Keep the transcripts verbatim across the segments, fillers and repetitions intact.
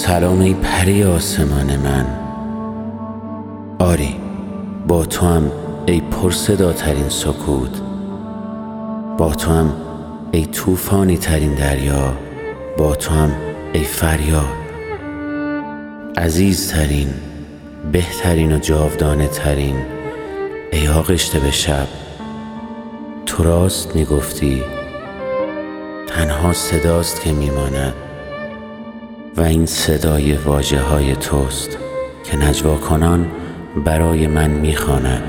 سلام ای پری آسمان من. آری با تو هم ای پرصداترین سکوت، با تو هم ای طوفانی ترین دریا، با تو هم ای فریاد. عزیزترین، بهترین و جاودانه ترین ای آغشته به شب. تو راست میگفتی تنها صداست که میماند و این صدای واژه های توست که نجوا کنان برای من میخواند.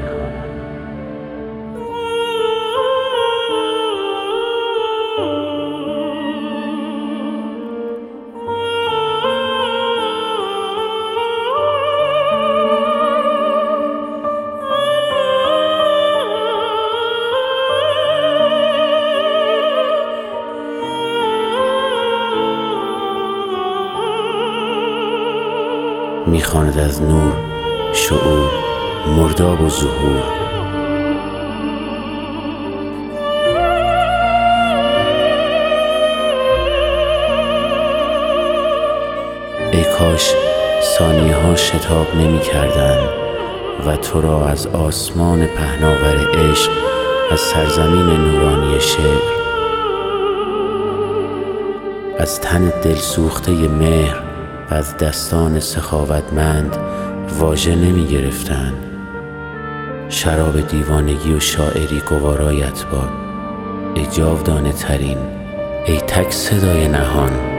میخواند از نور، شعور، مرداب و ظهور. ای کاش ثانیه ها شتاب نمی کردن و تو را از آسمان پهناور عشق، از سرزمین نورانی شعر، از تن دل سوخته مهر و از دستان سخاوتمند واژه نمی گرفتن. شراب دیوانگی و شاعری گوارایت باد ای جاودانه ترین، ای تک صدای نهان.